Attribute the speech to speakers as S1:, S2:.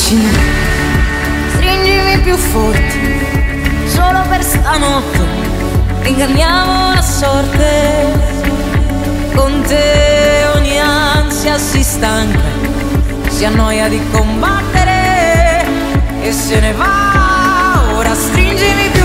S1: vicino, stringimi più forte, solo per stanotte, inganniamo la sorte. Con te ogni ansia si stanca, si annoia di combattere e se ne va. Ora stringimi più